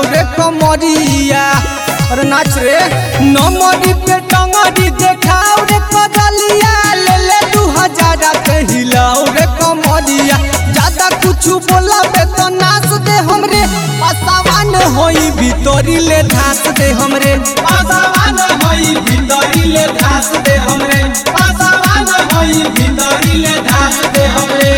रे कमरिया और नाच रे नमरी पे टंगरी देखाओ रे कजलिया ले ले 2000 पे हिलाओ रे कमरिया ज्यादा कुछ बोला बे तो नाच दे हमरे पासावान होई भीतरी ले धास दे हमरे पासावान होई भीतरी ले धास दे हमरे पासावान होई भीतरी ले धास दे हमरे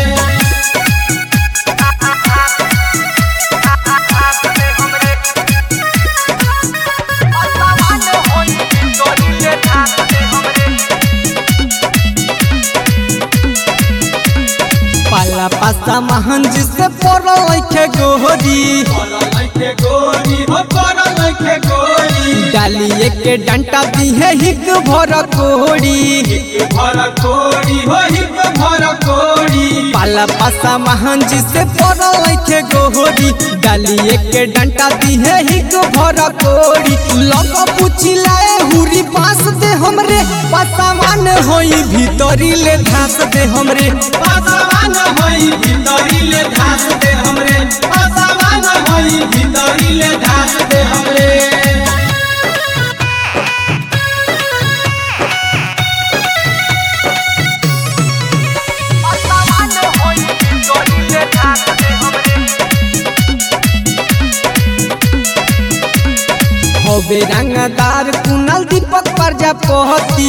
पाला पासा महान जिसे पड़ल लइखे गोरी डालिए के डंटा दिहे हिक भर कोड़ी पाला पासा महान जिसे पड़ल लइखे गोरी डालिए के डंटा दिहे हिक भर कोड़ी लग पुछिलाए हुरी बांस दे हमरे पासावान होई भीतरी ले धास दे हमरे पासावान होई भीतरी ले धास दे हमरे पासावान होई भीतरी ले धास दे हमरे होबे रंगदार कुनल दीपक प्रजापति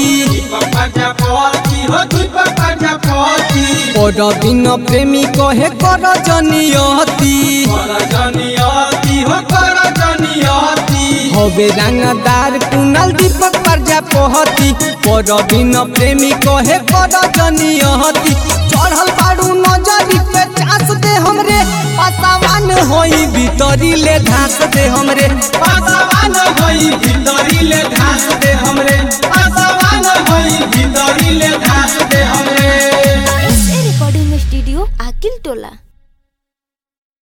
और दिन प्रेमी कहे कर जनियती होबे रंगदार कुनल दीपक प्रजापति और दिन प्रेमी कहे कर जनियती चढ़ल बाड़ू नजरी पे चास दे हमरे पासावान होई भीतरी ले धास दे हमरे पासावान